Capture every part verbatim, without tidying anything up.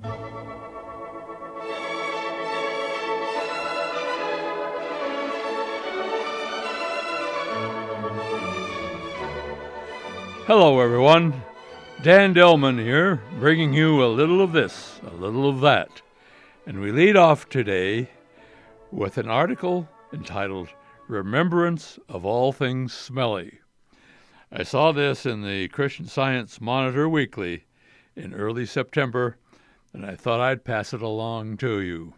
Hello, everyone. Dan Delman here, bringing you a little of this, a little of that. And we lead off today with an article entitled Remembrance of All Things Smelly. I saw this in the Christian Science Monitor Weekly in early September, and I thought I'd pass it along to you.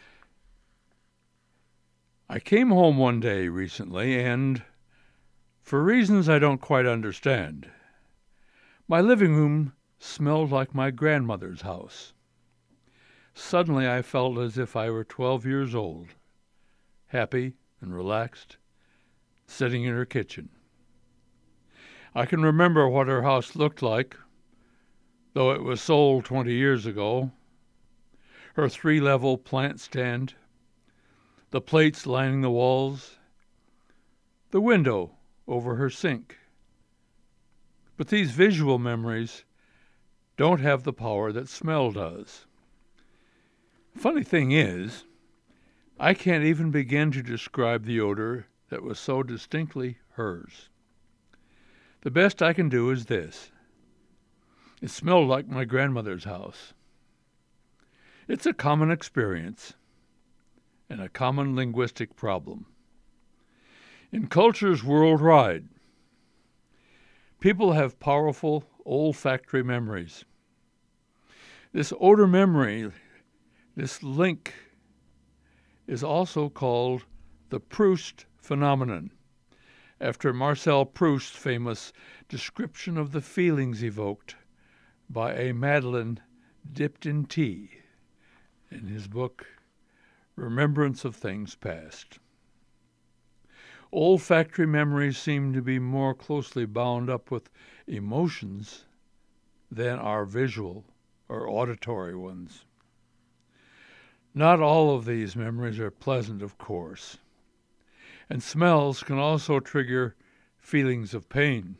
I came home one day recently, and for reasons I don't quite understand, my living room smelled like my grandmother's house. Suddenly I felt as if I were twelve years old, happy and relaxed, sitting in her kitchen. I can remember what her house looked like, though it was sold twenty years ago. Her three-level plant stand, the plates lining the walls, the window over her sink. But these visual memories don't have the power that smell does. Funny thing is, I can't even begin to describe the odor that was so distinctly hers. The best I can do is this. It smelled like my grandmother's house. It's a common experience and a common linguistic problem. In cultures worldwide, people have powerful olfactory memories. This odor memory, this link, is also called the Proust phenomenon, after Marcel Proust's famous description of the feelings evoked by a Madeleine dipped in tea in his book, Remembrance of Things Past. Olfactory memories seem to be more closely bound up with emotions than our visual or auditory ones. Not all of these memories are pleasant, of course, and smells can also trigger feelings of pain.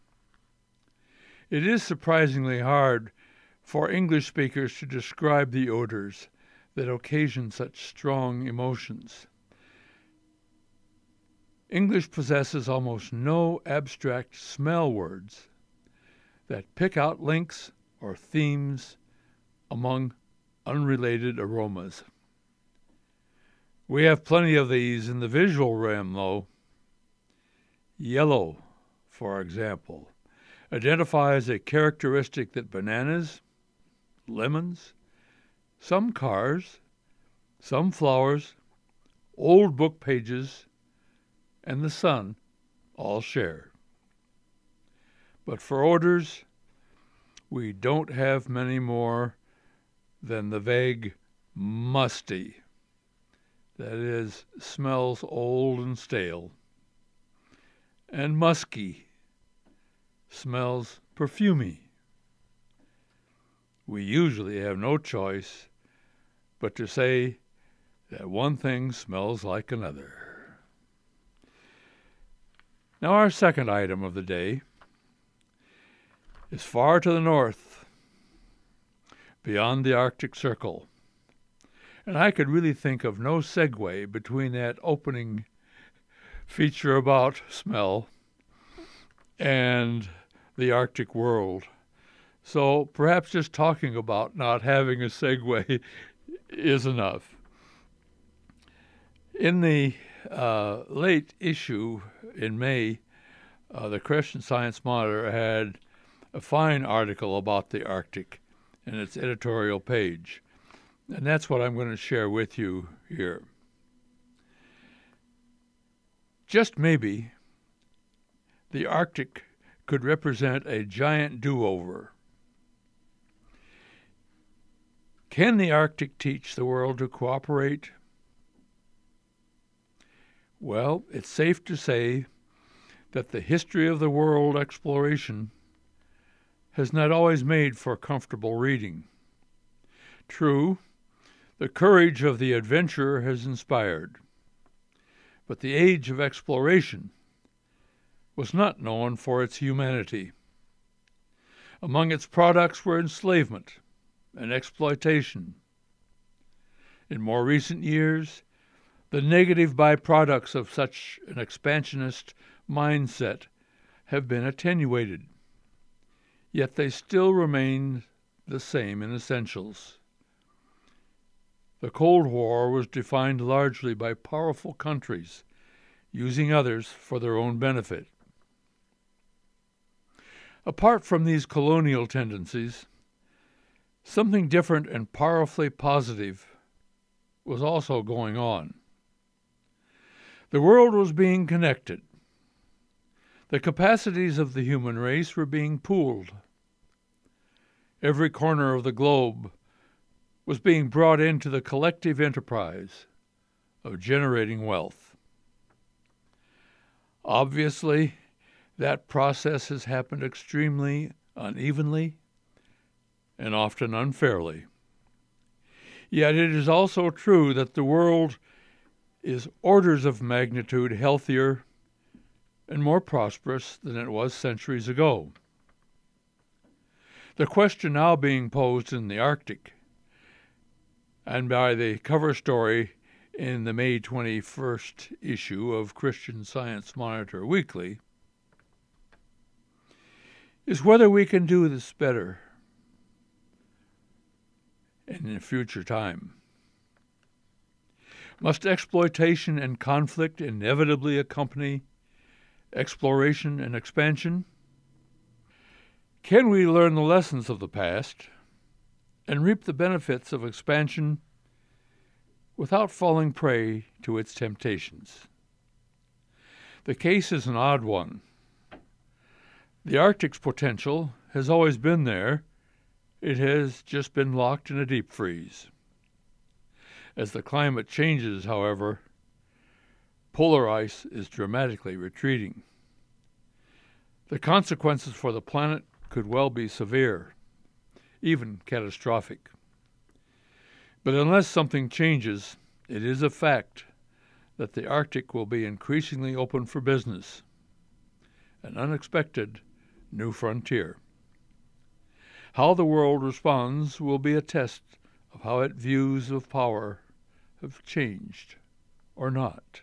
It is surprisingly hard for English speakers to describe the odors that occasion such strong emotions. English possesses almost no abstract smell words that pick out links or themes among unrelated aromas. We have plenty of these in the visual realm, though. Yellow, for example, identifies a characteristic that bananas, lemons, some cars, some flowers, old book pages, and the sun all share. But for odors, we don't have many more than the vague musty, that is, smells old and stale, and musky, smells perfumey. We usually have no choice but to say that one thing smells like another. Now, our second item of the day is far to the north, beyond the Arctic Circle. And I could really think of no segue between that opening feature about smell and the Arctic world. So perhaps just talking about not having a segue is enough. In the uh, late issue in May, uh, the Christian Science Monitor had a fine article about the Arctic in its editorial page, and that's what I'm going to share with you here. Just maybe, the Arctic could represent a giant do-over. Can the Arctic teach the world to cooperate? Well, it's safe to say that the history of the world exploration has not always made for comfortable reading. True, the courage of the adventurer has inspired, but the age of exploration was not known for its humanity. Among its products were enslavement, and exploitation. In more recent years, the negative byproducts of such an expansionist mindset have been attenuated, yet they still remain the same in essentials. The Cold War was defined largely by powerful countries using others for their own benefit. Apart from these colonial tendencies, something different and powerfully positive was also going on. The world was being connected. The capacities of the human race were being pooled. Every corner of the globe was being brought into the collective enterprise of generating wealth. Obviously, that process has happened extremely unevenly and often unfairly. Yet it is also true that the world is orders of magnitude healthier and more prosperous than it was centuries ago. The question now being posed in the Arctic, and by the cover story in the May twenty-first issue of Christian Science Monitor Weekly, is whether we can do this better in a future time. Must exploitation and conflict inevitably accompany exploration and expansion? Can we learn the lessons of the past and reap the benefits of expansion without falling prey to its temptations? The case is an odd one. The Arctic's potential has always been there. It has just been locked in a deep freeze. As the climate changes, however, polar ice is dramatically retreating. The consequences for the planet could well be severe, even catastrophic. But unless something changes, it is a fact that the Arctic will be increasingly open for business, an unexpected new frontier. How the world responds will be a test of how its views of power have changed or not.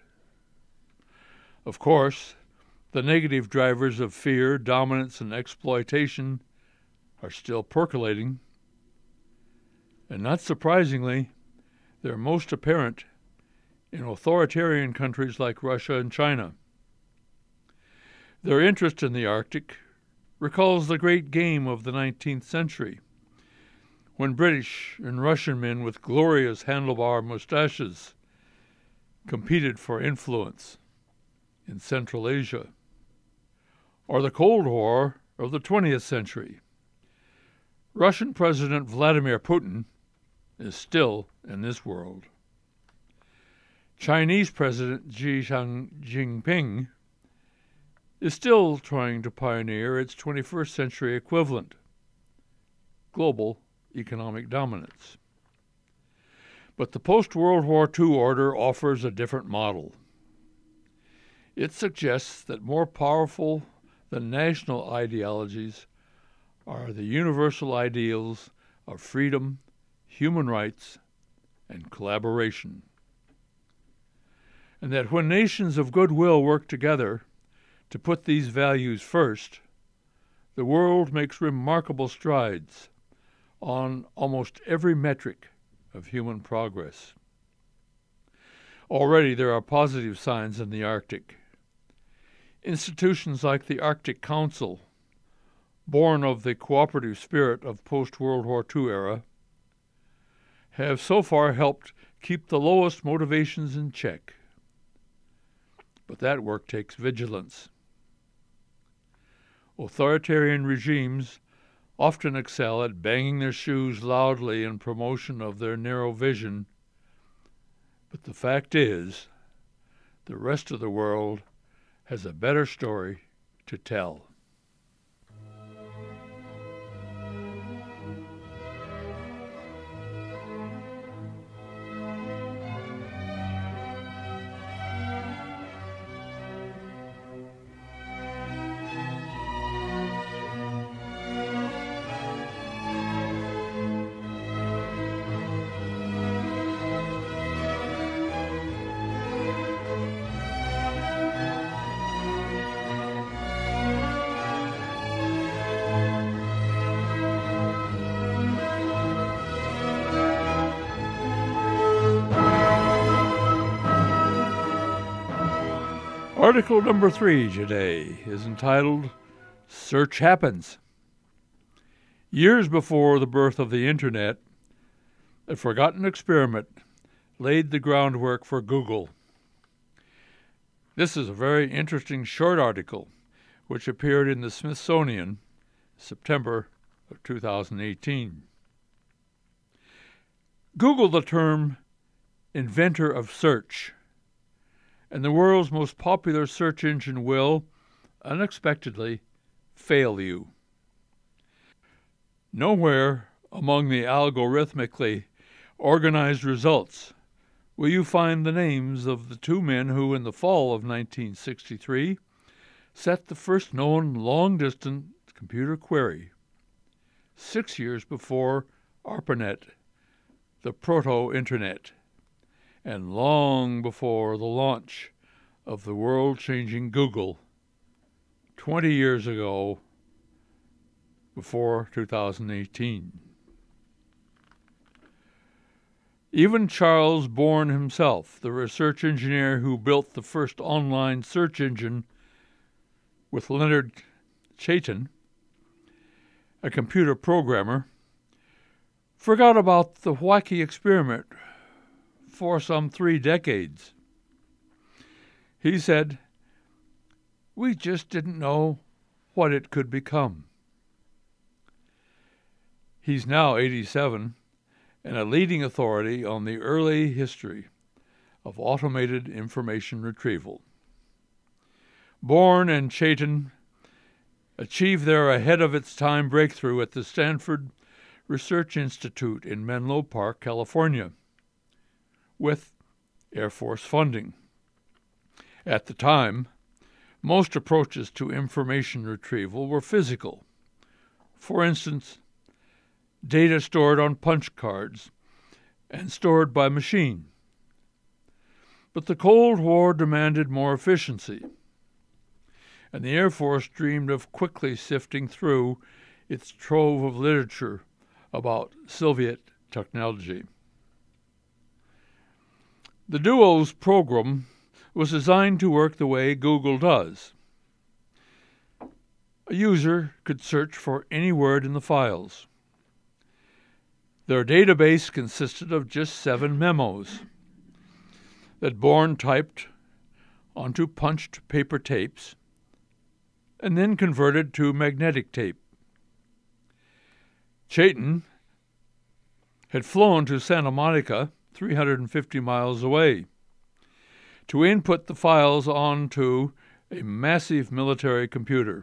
Of course, the negative drivers of fear, dominance, and exploitation are still percolating, and not surprisingly, they're most apparent in authoritarian countries like Russia and China. Their interest in the Arctic recalls the great game of the nineteenth century, when British and Russian men with glorious handlebar mustaches competed for influence in Central Asia, or the Cold War of the twentieth century. Russian President Vladimir Putin is still in this world. Chinese President Xi Jinping is still trying to pioneer its twenty-first century equivalent, global economic dominance. But the post-World War Two order offers a different model. It suggests that more powerful than national ideologies are the universal ideals of freedom, human rights, and collaboration. And that when nations of goodwill work together to put these values first, the world makes remarkable strides on almost every metric of human progress. Already there are positive signs in the Arctic. Institutions like the Arctic Council, born of the cooperative spirit of post-World War Two era, have so far helped keep the lowest motivations in check. But that work takes vigilance. Authoritarian regimes often excel at banging their shoes loudly in promotion of their narrow vision, but the fact is, the rest of the world has a better story to tell. Article number three today is entitled Search Happens. Years before the birth of the Internet, a forgotten experiment laid the groundwork for Google. This is a very interesting short article which appeared in the Smithsonian, September of two thousand eighteen. Google the term inventor of search, and the world's most popular search engine will, unexpectedly, fail you. Nowhere among the algorithmically organized results will you find the names of the two men who, in the fall of nineteen sixty-three, set the first known long-distance computer query, six years before ARPANET, the proto-internet, and long before the launch of the world-changing Google, twenty years ago, before two thousand eighteen. Even Charles Bourne himself, the research engineer who built the first online search engine with Leonard Chaitin, a computer programmer, forgot about the wacky experiment for some three decades. He said, "We just didn't know what it could become." He's now eighty-seven and a leading authority on the early history of automated information retrieval. Bourne and Chaitin achieved their ahead-of-its-time breakthrough at the Stanford Research Institute in Menlo Park, California, with Air Force funding. At the time, most approaches to information retrieval were physical. For instance, data stored on punch cards and stored by machine. But the Cold War demanded more efficiency, and the Air Force dreamed of quickly sifting through its trove of literature about Soviet technology. The duo's program was designed to work the way Google does. A user could search for any word in the files. Their database consisted of just seven memos that Bourne typed onto punched paper tapes and then converted to magnetic tape. Chaitin had flown to Santa Monica, three hundred fifty miles away, to input the files onto a massive military computer.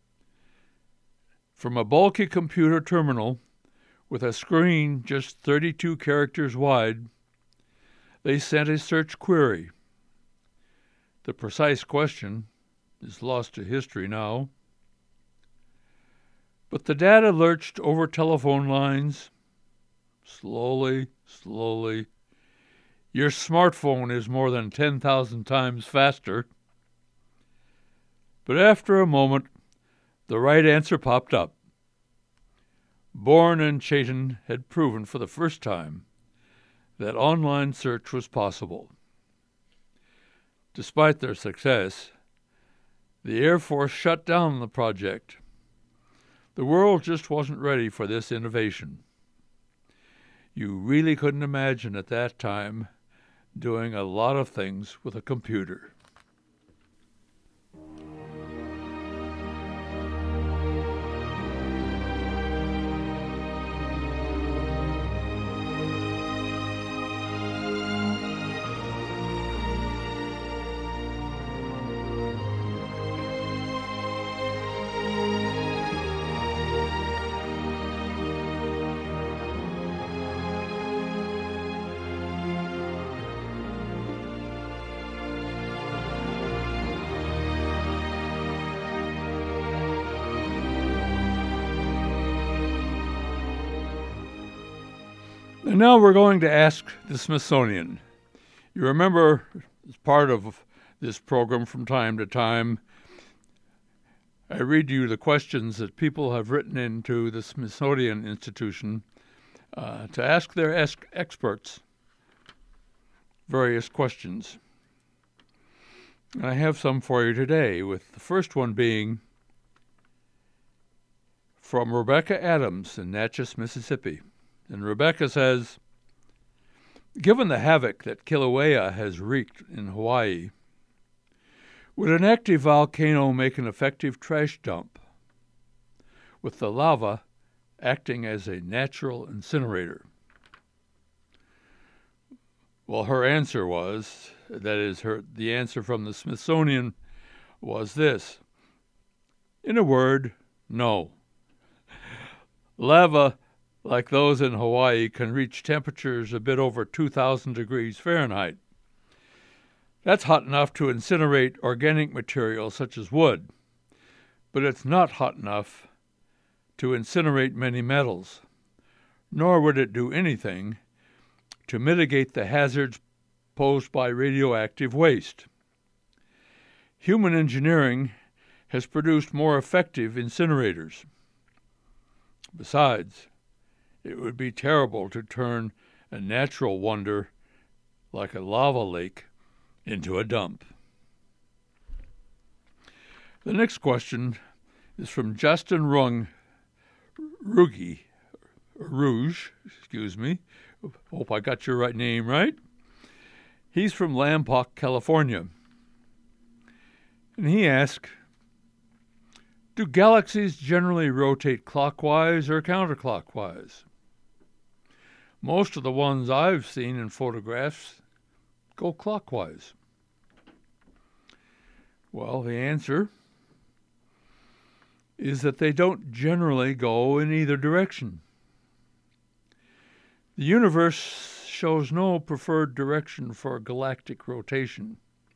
From a bulky computer terminal with a screen just thirty-two characters wide, they sent a search query. The precise question is lost to history now. But the data lurched over telephone lines, slowly, slowly. Your smartphone is more than ten thousand times faster. But after a moment, the right answer popped up. Bourne and Chaitin had proven for the first time that online search was possible. Despite their success, the Air Force shut down the project. The world just wasn't ready for this innovation. You really couldn't imagine at that time doing a lot of things with a computer. And now we're going to ask the Smithsonian. You remember, as part of this program from time to time, I read you the questions that people have written into the Smithsonian Institution uh, to ask their es- experts various questions. And I have some for you today, with the first one being from Rebecca Adams in Natchez, Mississippi. And Rebecca says, given the havoc that Kilauea has wreaked in Hawaii, would an active volcano make an effective trash dump, with the lava acting as a natural incinerator? Well, her answer was, that is, her the answer from the Smithsonian was this. In a word, no. Lava, like those in Hawaii, can reach temperatures a bit over two thousand degrees Fahrenheit. That's hot enough to incinerate organic material such as wood, but it's not hot enough to incinerate many metals, nor would it do anything to mitigate the hazards posed by radioactive waste. Human engineering has produced more effective incinerators. Besides, it would be terrible to turn a natural wonder like a lava lake into a dump. The next question is from Justin Rung, Rugi, Rouge, excuse me. Hope I got your right name right. He's from Lompoc, California. And he asked, do galaxies generally rotate clockwise or counterclockwise? Most of the ones I've seen in photographs go clockwise. Well, the answer is that they don't generally go in either direction. The universe shows no preferred direction for galactic rotation.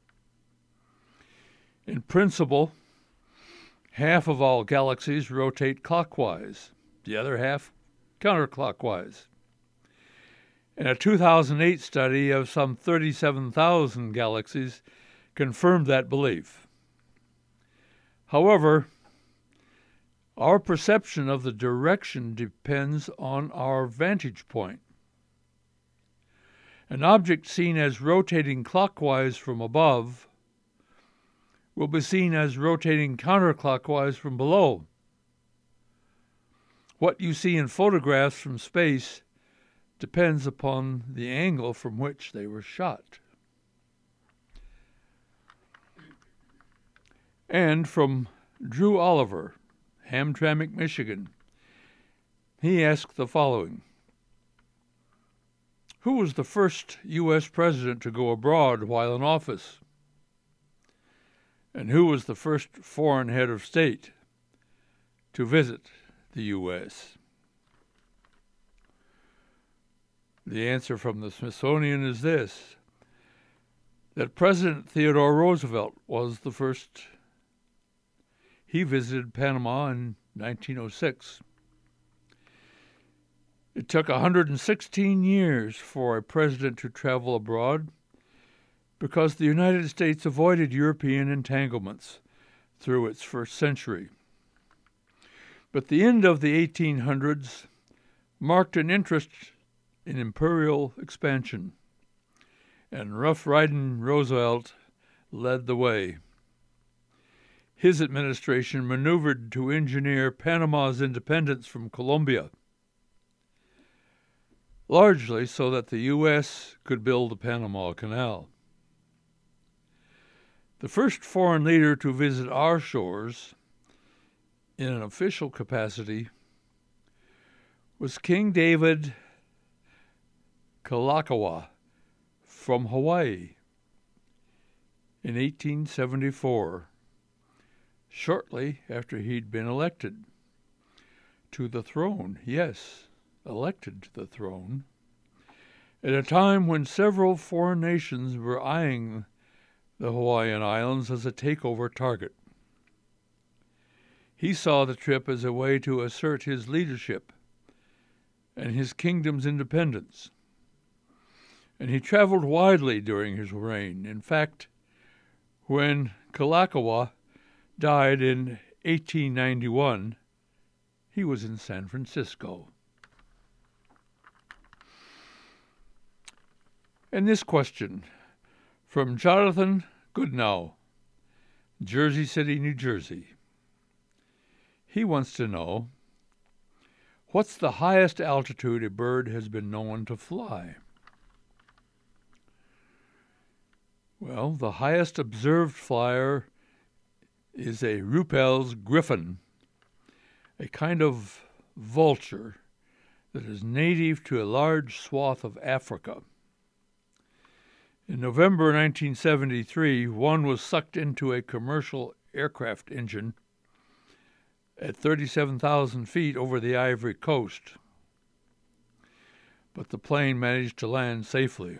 In principle, half of all galaxies rotate clockwise, the other half counterclockwise. And a two thousand eight study of some thirty-seven thousand galaxies confirmed that belief. However, our perception of the direction depends on our vantage point. An object seen as rotating clockwise from above will be seen as rotating counterclockwise from below. What you see in photographs from space depends upon the angle from which they were shot. And from Drew Oliver, Hamtramck, Michigan, he asked the following. Who was the first U S president to go abroad while in office? And who was the first foreign head of state to visit the U S? The answer from the Smithsonian is this, that President Theodore Roosevelt was the first. He visited Panama in nineteen oh six. It took one hundred sixteen years for a president to travel abroad because the United States avoided European entanglements through its first century. But the end of the eighteen hundreds marked an interest in imperial expansion, and Rough Ridin' Roosevelt led the way. His administration maneuvered to engineer Panama's independence from Colombia, largely so that the U S could build the Panama Canal. The first foreign leader to visit our shores in an official capacity was King David Kalakaua from Hawaii in eighteen seventy-four, shortly after he'd been elected to the throne. Yes, elected to the throne, at a time when several foreign nations were eyeing the Hawaiian Islands as a takeover target. He saw the trip as a way to assert his leadership and his kingdom's independence, and he traveled widely during his reign. In fact, when Kalakaua died in eighteen ninety-one, he was in San Francisco. And this question from Jonathan Goodnow Jersey City, New Jersey. He wants to know, what's the highest altitude a bird has been known to fly? Well, the highest observed flyer is a Ruppel's griffon, a kind of vulture that is native to a large swath of Africa. In November nineteen seventy-three, one was sucked into a commercial aircraft engine at thirty-seven thousand feet over the Ivory Coast, but the plane managed to land safely.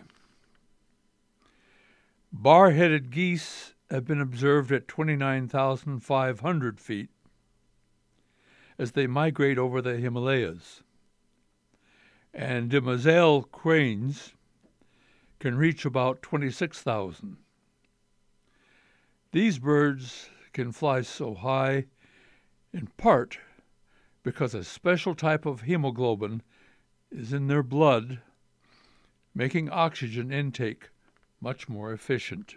Bar-headed geese have been observed at twenty-nine thousand five hundred feet as they migrate over the Himalayas. And demoiselle cranes can reach about twenty-six thousand. These birds can fly so high in part because a special type of hemoglobin is in their blood, making oxygen intake much more efficient.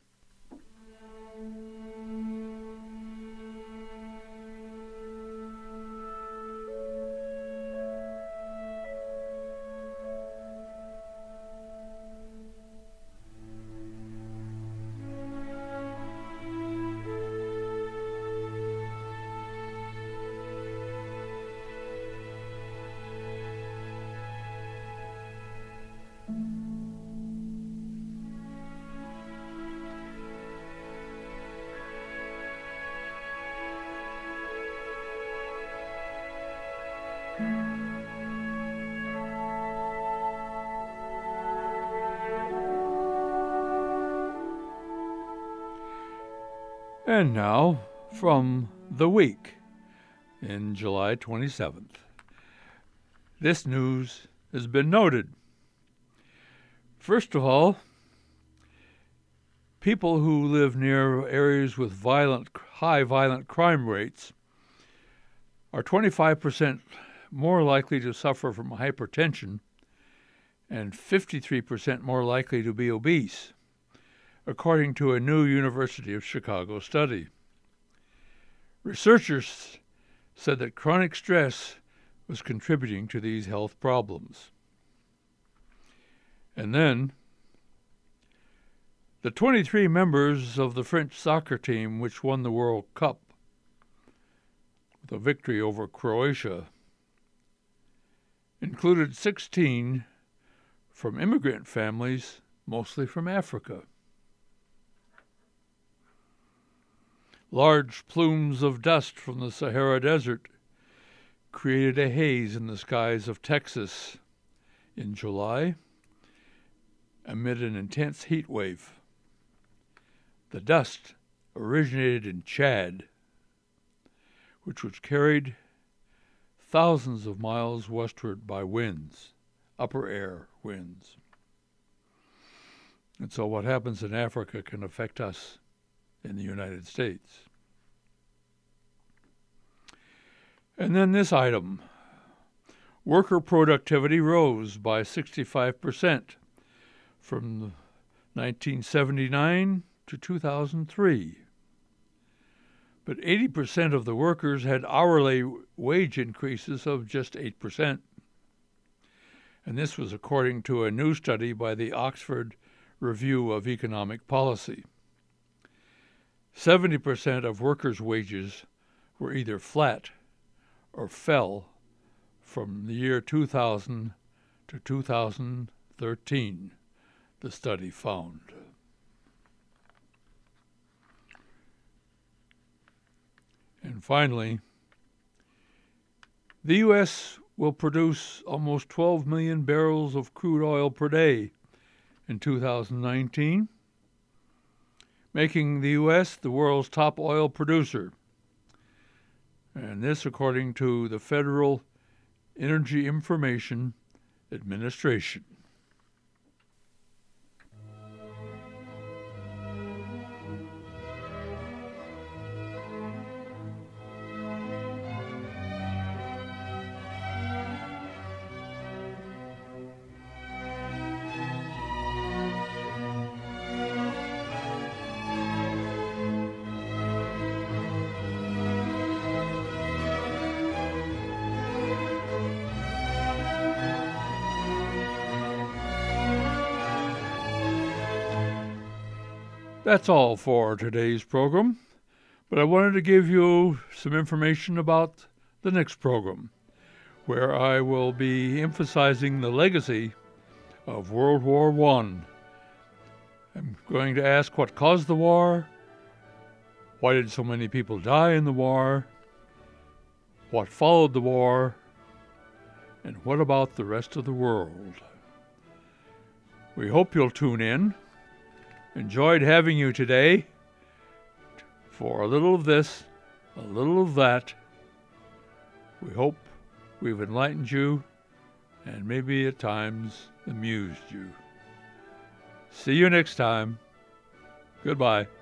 And now, from The Week in July twenty-seventh. This news has been noted. First of all, people who live near areas with violent, high violent crime rates are twenty-five percent more likely to suffer from hypertension and fifty-three percent more likely to be obese, according to a new University of Chicago study. Researchers said that chronic stress was contributing to these health problems. And then, the twenty-three members of the French soccer team which won the World Cup with a victory over Croatia included sixteen from immigrant families, mostly from Africa. Large plumes of dust from the Sahara Desert created a haze in the skies of Texas in July amid an intense heat wave. The dust originated in Chad, which was carried thousands of miles westward by winds, upper air winds. And so what happens in Africa can affect us in the United States. And then this item. Worker productivity rose by sixty-five percent from nineteen seventy-nine to two thousand three. But eighty percent of the workers had hourly wage increases of just eight percent. And this was according to a new study by the Oxford Review of Economic Policy. seventy percent of workers' wages were either flat or fell from the year two thousand to two thousand thirteen, the study found. And finally, the U S will produce almost twelve million barrels of crude oil per day in two thousand nineteen, making the U S the world's top oil producer. And this according to the Federal Energy Information Administration. That's all for today's program, but I wanted to give you some information about the next program, where I will be emphasizing the legacy of World War One. I'm going to ask what caused the war, why did so many people die in the war, what followed the war, and what about the rest of the world? We hope you'll tune in. Enjoyed having you today for a little of this, a little of that. We hope we've enlightened you and maybe at times amused you. See you next time. Goodbye.